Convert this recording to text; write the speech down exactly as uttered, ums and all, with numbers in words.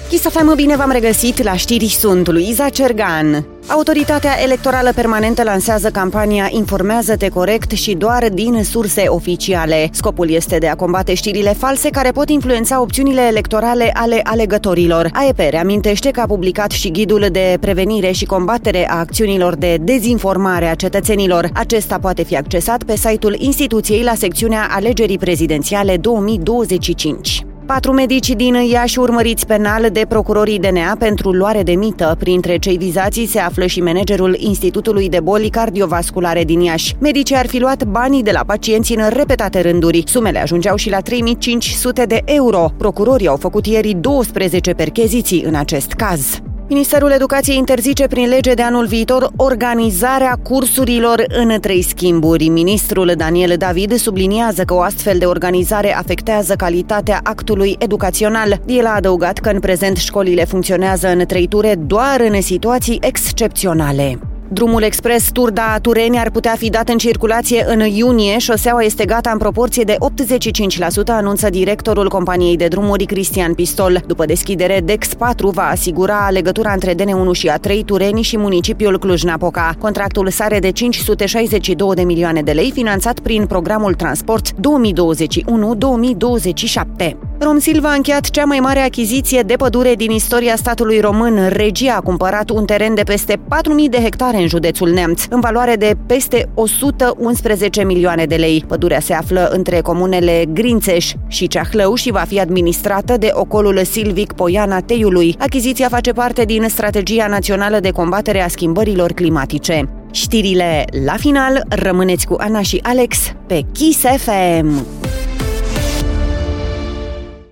Kiss F M, bine v-am regăsit la știri, sunt Luiza Cergan. Autoritatea Electorală Permanentă lansează campania Informează-te corect și doar din surse oficiale. Scopul este de a combate știrile false care pot influența opțiunile electorale ale alegătorilor. A E P reamintește că a publicat și ghidul de prevenire și combatere a acțiunilor de dezinformare a cetățenilor. Acesta poate fi accesat pe site-ul instituției la secțiunea Alegerii prezidențiale două mii douăzeci și cinci. Patru medici din Iași urmăriți penal de procurorii D N A pentru luare de mită. Printre cei vizați se află și managerul Institutului de Boli Cardiovasculare din Iași. Medicii ar fi luat banii de la pacienți în repetate rânduri. Sumele ajungeau și la trei mii cinci sute de euro. Procurorii au făcut ieri douăsprezece percheziții în acest caz. Ministerul Educației interzice prin lege de anul viitor organizarea cursurilor în trei schimburi. Ministrul Daniel David subliniază că o astfel de organizare afectează calitatea actului educațional. El a adăugat că în prezent școlile funcționează în trei ture doar în situații excepționale. Drumul expres Turda-Tureni ar putea fi dat în circulație în iunie. Șoseaua este gata în proporție de optzeci și cinci la sută, anunță directorul companiei de drumuri Cristian Pistol. După deschidere, D E X patru va asigura legătura între D N unu și A trei, Tureni și municipiul Cluj-Napoca. Contractul sare de cinci sute șaizeci și două de milioane de lei, finanțat prin programul Transport două mii douăzeci și unu două mii douăzeci și șapte. Romsilv a încheiat cea mai mare achiziție de pădure din istoria statului român. Regia a cumpărat un teren de peste patru mii de hectare în județul Neamț, în valoare de peste o sută unsprezece milioane de lei. Pădurea se află între comunele Grințeș și Ceahlău și va fi administrată de Ocolul Silvic Poiana Teiului. Achiziția face parte din Strategia Națională de Combatere a Schimbărilor Climatice. Știrile la final, rămâneți cu Ana și Alex pe Kiss F M.